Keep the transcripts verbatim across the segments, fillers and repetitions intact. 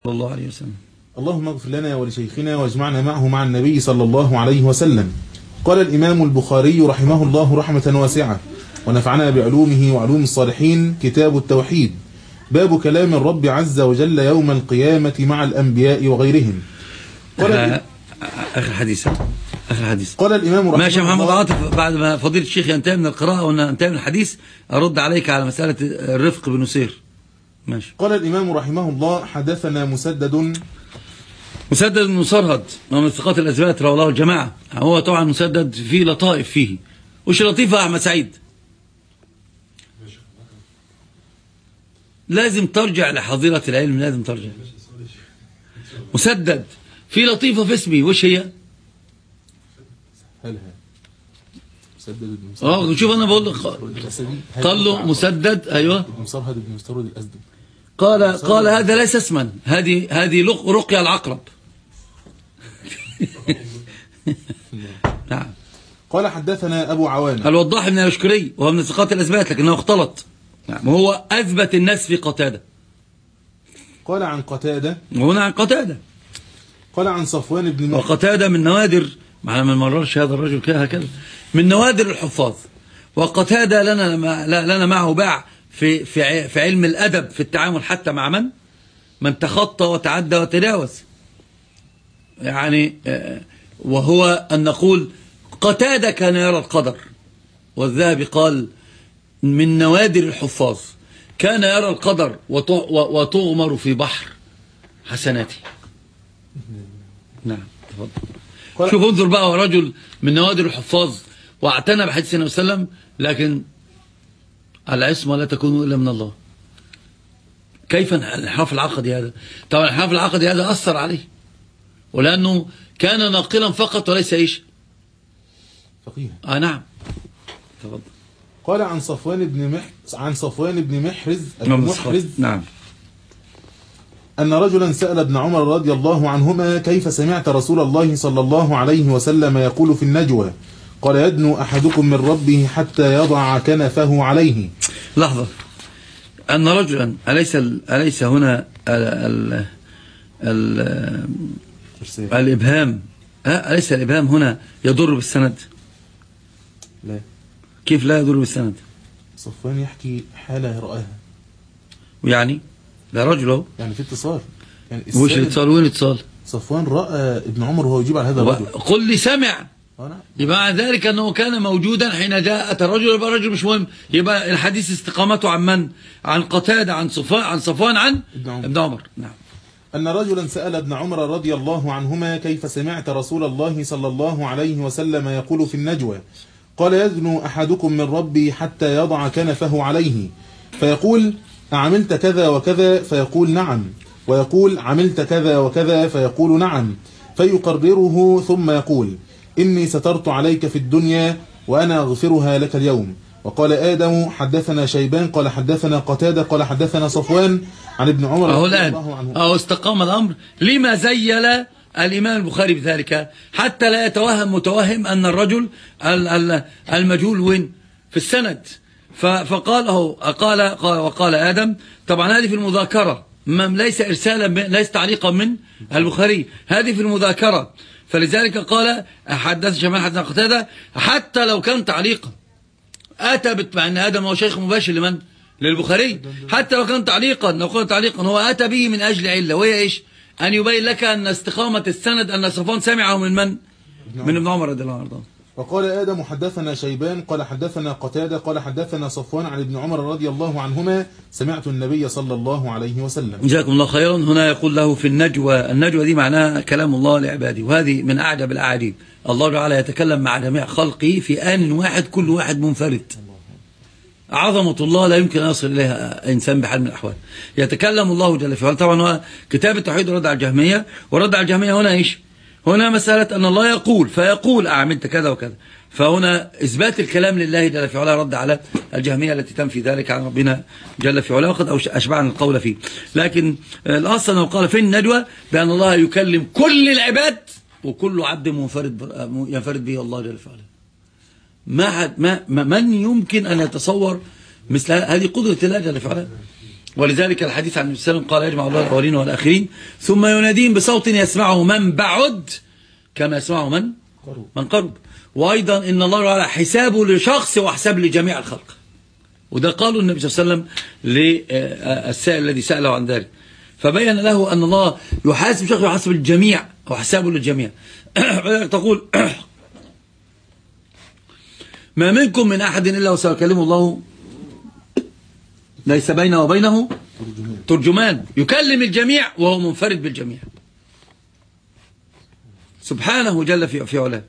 صلى الله عليه وسلم. اللهم اغفر لنا ولشيخنا واجمعنا معه مع النبي صلى الله عليه وسلم. قال الإمام البخاري رحمه الله رحمة واسعة ونفعنا بعلومه وعلوم الصالحين. كتاب التوحيد، باب كلام الرب عز وجل يوم القيامة مع الأنبياء وغيرهم. قال آه آخر حديث آخر حديث قال الإمام رحمه ماشي الله. محمد عاطف، بعد ما فضيلة الشيخ ينتهي من القراءة وينتهي من الحديث أرد عليك على مسألة الرفق بن نسير. ماشي. قال الإمام رحمه الله: حدثنا مسدد مسدد بن مسرهد ومن ثقات الأثبات رواه الجماعة. هو طبعا مسدد فيه لطائف فيه. وش لطيفة يا أحمد سعيد؟ لازم ترجع لحظيرة العلم، لازم ترجع. مسدد في لطيفة في اسمي، وش هي؟ هلها مسدد بن مسرهد. اه شوف انا بقول لك قال له مسدد. ايوه بن مسرهد بن مسرهد الأسدي. قال قال هذا ليس اسما، هذه هذه رقية العقرب. نعم. قال حدثنا أبو عوانة الوضاح بن الأشكري وهو من ثقات الأثبات لكنه اختلط. نعم. هو أثبت الناس في قتادة. قال عن قتادة وهنا عن قتادة. قال عن صفوان بن محرز. وقتادة من نوادر، معنا ما مررش هذا الرجل كده هكذا، من نوادر الحفاظ. وقتادة لنا لنا معه باع في في في علم الأدب في التعامل حتى مع من من تخطى وتعدى وتجاوز. يعني وهو أن نقول قتادة كان يرى القدر، والذهبي قال من نوادر الحفاظ كان يرى القدر وتغمر في بحر حسناته. نعم تفضل. شوف انظر بقى، رجل من نوادر الحفاظ واعتنى بحديث النبي صلى الله عليه وسلم، لكن العصمة لا تكون إلا من الله. كيف الانحراف العقدي هذا؟ طبعا الانحراف العقدي هذا أثر عليه، ولأنه كان ناقلا فقط وليس إيش؟ فقيه. آه نعم تفضل. قال عن صفوان بن مح... عن صفوان بن محرز المحرز نعم أن رجلا سأل ابن عمر رضي الله عنهما: كيف سمعت رسول الله صلى الله عليه وسلم يقول في النجوى؟ قال: يدنو أحدكم من ربه حتى يضع كنفه عليه. لحظة، أن رجلا أليس أليس هنا ال ال ال الإبهام، أليس الإبهام هنا يضر بالسند؟ لا. كيف لا يضر بالسند؟ صفوان يحكي حالة رآها، ويعني ده رجله يعني في اتصال، يعني وش الاتصال؟ وين الاتصال؟ صفوان رأى ابن عمر وهو يجيب على هذا الرجل. قل لي سمع. يبقى مع ذلك أنه كان موجودا حين جاءت الرجل، يبقى الرجل مش مهم. يبقى الحديث استقامته عن من؟ عن قتادة، عن صفوان، عن صفوان، عن ابن عمر. ابن عمر. نعم. أن رجلا سأل ابن عمر رضي الله عنهما: كيف سمعت رسول الله صلى الله عليه وسلم يقول في النجوى؟ قال: يدنو أحدكم من ربي حتى يضع كنفه عليه، فيقول: أعملت كذا وكذا؟ فيقول: نعم. ويقول: عملت كذا وكذا؟ فيقول: نعم. فيقرره ثم يقول: إني سترت عليك في الدنيا وأنا أغفرها لك اليوم. وقال آدم: حدثنا شيبان قال حدثنا قتادة قال حدثنا صفوان عن ابن عمر رضي الله عنه. أهو استقام الأمر. لما زيل الإمام البخاري بذلك؟ حتى لا يتوهم متوهم أن الرجل المجهول وين في السند. فقال أهو قال وقال آدم. طبعا هذه في المذاكرة، ليس إرسالا، ليس تعليقا من البخاري، هذه في المذاكرة. فلذلك قال حدث شمال حدثنا قتادة، حتى لو كان تعليقا أتى مع أن آدم هو شيخ مباشر لمن؟ للبخاري. حتى لو كان تعليقا، لو كان تعليقا هو أتى به من أجل علة، وهي إيش؟ أن يبين لك أن استقامة السند أن صفوان سمعه من من؟ من ابن عمر رضي الله عنه. وقال آدم: حدثنا شيبان قال حدثنا قتادة قال حدثنا صفوان عن ابن عمر رضي الله عنهما: سمعت النبي صلى الله عليه وسلم. جزاكم الله خيرا. هنا يقول له في النجوى، النجوى دي معناها كلام الله لعباده، وهذه من أعجب الأعاجيب. الله تعالى يتكلم مع جميع خلقه في آن واحد، كل واحد منفرد. عظمة الله لا يمكن أن يصل إليها إنسان بحال من الأحوال. يتكلم الله جل في علاه. طبعا هو كتاب التوحيد رد على الجهمية، ورد على الجهمية هنا إيش؟ هنا مسألة أن الله يقول فيقول أعملت كذا وكذا. فهنا إثبات الكلام لله جل في علاه رد على الجهمية التي تنفي ذلك عن ربنا جل في علاه، وقد أشبعنا القول فيه. لكن الأصل أنه قال في النجوى بأن الله يكلم كل العباد، وكل عبد منفرد ينفرد به الله جل في علاه. ما, ما من يمكن أن يتصور مثل هذه قدرة الله جل في علاه؟ ولذلك الحديث عن النبي صلى الله عليه وسلم قال يجمع الله الأولين والآخرين ثم يناديهم بصوت يسمعه من بعد كما يسمعه من قرب. من قرب. وأيضا إن الله على حسابه لشخص وحساب لجميع الخلق. وده قالوا النبي صلى الله عليه وسلم للسائل الذي سأله عن ذلك، فبين له أن الله يحاسب شخص ويحاسب الجميع وحسابه للجميع. تقول ما منكم من أحد إلا وسيكلمه الله ليس بينه وبينه ترجمان يكلم الجميع وهو منفرد بالجميع سبحانه جل في علاه.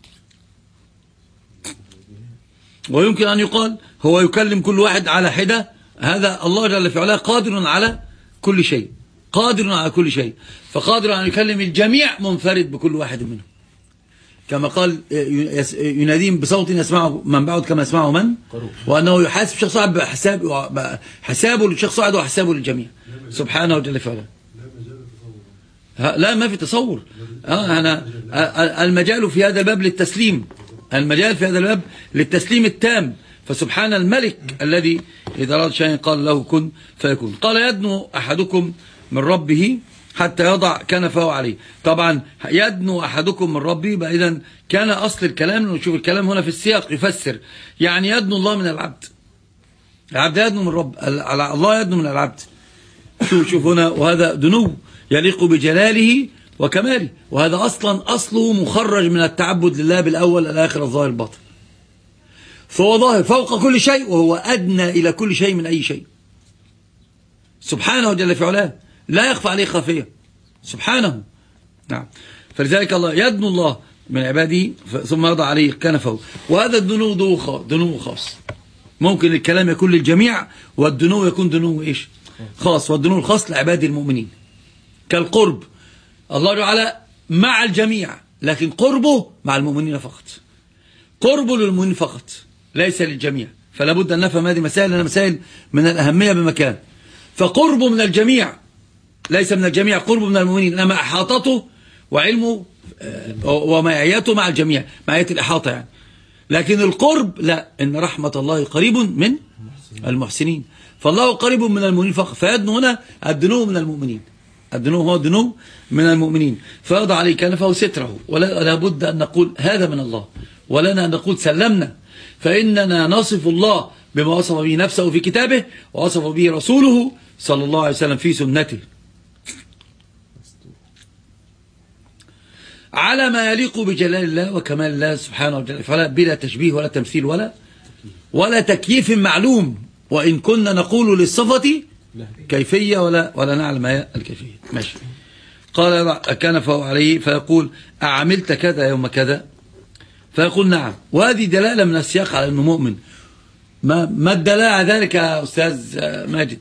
ويمكن أن يقال هو يكلم كل واحد على حدة، هذا الله جل في علاه قادر على كل شيء، قادر على كل شيء، فقادر أن يكلم الجميع منفرد بكل واحد منهم، كما قال يناديهم بصوت يسمعه من بعد كما يسمعه من، وأنه يحاسب شخص واحد بحساب حسابه لشخص واحد وحسابه للجميع سبحانه جل في علاه. لا ما في تصور. أنا المجال في هذا الباب للتسليم، المجال في هذا الباب للتسليم التام. فسبحان الملك الذي إذا أراد شيئا قال له كن فيكون. قال يدنو أحدكم من ربه حتى يضع كنفه عليه. طبعا يدنو أحدكم من ربه، إذن كان أصل الكلام، نشوف الكلام هنا في السياق يفسر، يعني يدنو الله من العبد، العبد يدنو من رب، الله يدنو من العبد. شوف شوف هنا، وهذا دنو يليق بجلاله وكماله، وهذا أصلا أصله مخرج من التعبد لله بالأول الآخر الظاهر الباطن، فهو ظاهر فوق كل شيء وهو أدنى إلى كل شيء من أي شيء سبحانه جل في علاه، لا يخفى عليه خافية سبحانه. نعم، فلذلك الله يدنو الله من عباده ثم يضع عليه كنفه، وهذا الدنو دنو خاص. ممكن الكلام يكون للجميع والدنو يكون دنو إيش خاص، والدنو الخاص لعباد المؤمنين كالقرب. الله تعالى مع الجميع لكن قربه مع المؤمنين فقط، قربه للمؤمنين فقط ليس للجميع. فلا بد أن نفهم هذه مسائل لأنها مسائل من الأهمية بمكان. فقربه من الجميع ليس من الجميع، قربه من المؤمنين، إنما إحاطته وعلمه ومعيته مع الجميع، معية الإحاطة يعني. لكن القرب لا، إن رحمة الله قريب من المحسنين، فالله قريب من المؤمنين فقط. فيدنو هنا الدنو من المؤمنين، الدنو هو دنو من المؤمنين، فيضع عليه كنفه ستره. ولا بد أن نقول هذا من الله، ولنا أن نقول سلمنا، فإننا نصف الله بما وصف به نفسه في كتابه ووصف به رسوله صلى الله عليه وسلم في سنته على ما يليق بجلال الله وكمال الله سبحانه وتعالى، بلا تشبيه ولا تمثيل ولا ولا تكييف معلوم، وإن كنا نقول للصفة كيفية ولا ولا نعلم الكيفية. ماشي. قال كنفه عليه فيقول أعملت كذا يوم كذا، فيقول نعم. وهذه دلالة من السياق على أنه مؤمن. ما ما الدلالة على ذلك يا أستاذ ماجد؟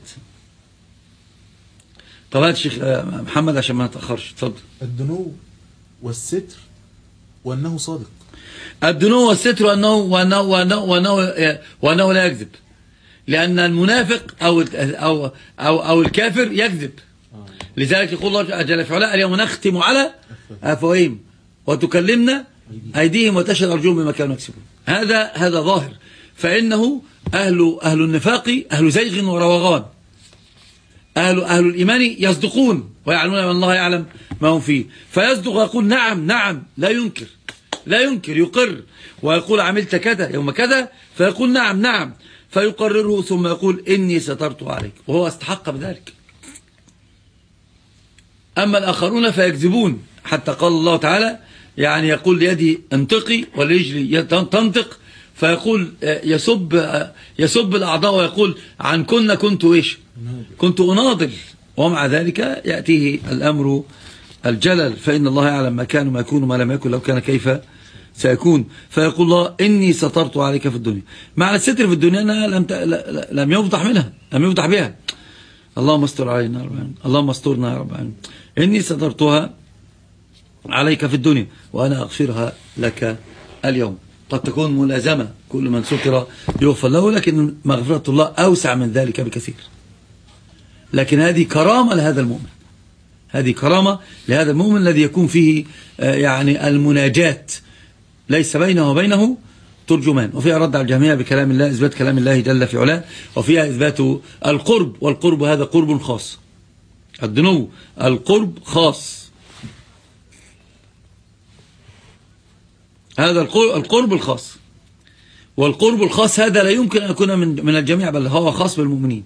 طب هات الشيخ محمد عشان ما نتأخرش، اتفضل. الدنو والستر وأنه صادق. الدنو والستر وأنه وأنه وأنه وأنه, وأنه لا يكذب، لأن المنافق أو أو أو, أو الكافر يكذب. لذلك يقول الله جل في علاه اليوم نختم على أفواههم وتكلمنا أيديهم وتشهد أرجلهم بما كانوا يكسبون. هذا هذا ظاهر، فإنه أهل أهل النفاق أهل زيغ وروغان، أهل أهل الإيمان يصدقون ويعلمون أن الله يعلم ما هم فيه، فيصدق ويقول نعم نعم، لا ينكر لا ينكر يقر، ويقول عملت كذا يوم كذا، فيقول نعم نعم، فيقرره ثم يقول إني سترت عليك، وهو استحق بذلك. أما الآخرون فيكذبون، حتى قال الله تعالى يعني يقول ليدي انطقي ولرجلي تنطق، فيقول يسب يسب الأعضاء ويقول عن كنا كنت إيش كنت أناضل، ومع ذلك يأتيه الأمر الجلل، فإن الله يعلم ما كان وما يكون وما لم يكن لو كان كيف سيكون. فيقول الله إني سترت عليك في الدنيا. معنى الستر في الدنيا أنها لم لم يفضح منها، لم يفضح بها. اللهم استر علينا يا رب العالمين، اللهم استرنا يا رب العالمين. إني سترتها عليك في الدنيا وأنا أغفرها لك اليوم. قد تكون ملازمة، كل من ستر يغفر له، لكن مغفرة الله أوسع من ذلك بكثير. لكن هذه كرامة لهذا المؤمن، هذه كرامة لهذا المؤمن الذي يكون فيه يعني المناجات، ليس بينه وبينه ترجمان، وفيها رد على الجهمية بكلام الله، إثبات كلام الله جل في علاه، وفيها إثبات القرب، والقرب هذا قرب خاص. الدنو القرب خاص، هذا القرب الخاص، والقرب الخاص هذا لا يمكن أن يكون من من الجميع، بل هو خاص بالمؤمنين.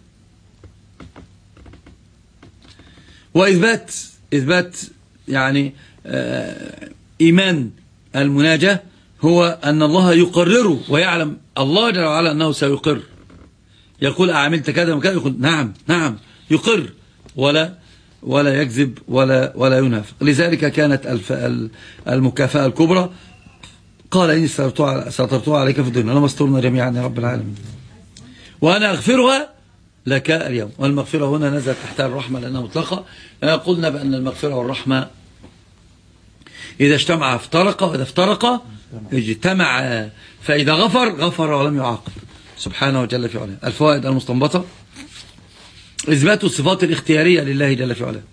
وإثبات إثبات يعني إيمان المناجاة هو أن الله يقرره، ويعلم الله جل وعلا أنه سيقر. يقول أعملت كذا وكذا، يقول نعم نعم، يقر ولا ولا يكذب ولا ولا ينافق. لذلك كانت المكافأة الكبرى، قال إني سترتها عليك في الدنيا، لما استرنا جميعا يا رب العالمين، وأنا أغفرها لك اليوم. والمغفرة هنا نزلت تحتها الرحمة لأنها مطلقة. قلنا بأن المغفرة والرحمة إذا اجتمع افترق، وإذا افترق اجتمع. فإذا غفر غفر ولم يعاقب سبحانه وجل في علاه. الفوائد المستنبطة: إثبات الصفات الاختيارية لله جل في علاه.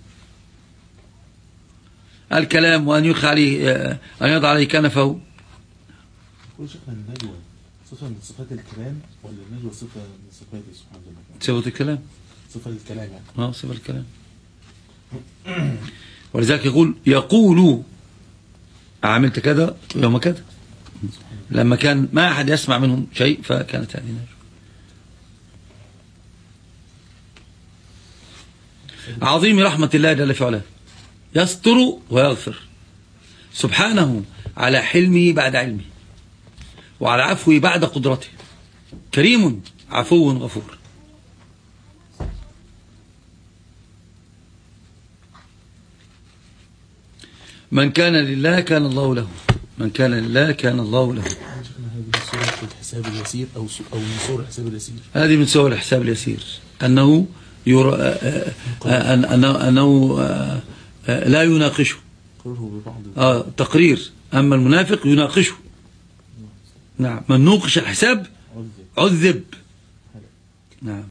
الكلام، وأن يلقى عليه، أن يضع عليه كنفه. كل شيخنا النجوى صفة من صفات الكلام، ولا النجوى صفة من صفاته سبحانه وتعالى؟ صفة الكلام، صفة الكلام يعني. اه صفة الكلام. ولذلك يقول يقول عملت كذا يوم كذا، لما كان ما أحد يسمع منهم شيء فكانت هذه نجوى. عظيم رحمة الله جل في علاه، يستر ويغفر سبحانه على حلمه بعد علمه، وعلى عفوه بعد قدرته. كريم عفو غفور. من كان لله كان الله له، من كان لله كان الله له. هذه من سورة الحساب اليسير أو أو من سورة الحساب اليسير. هذه من سورة الحساب اليسير، أنه يرى أنه, أنه لا يناقشه، آه تقرير. أما المنافق يناقشه. نعم، من نوقش الحساب عذب. نعم.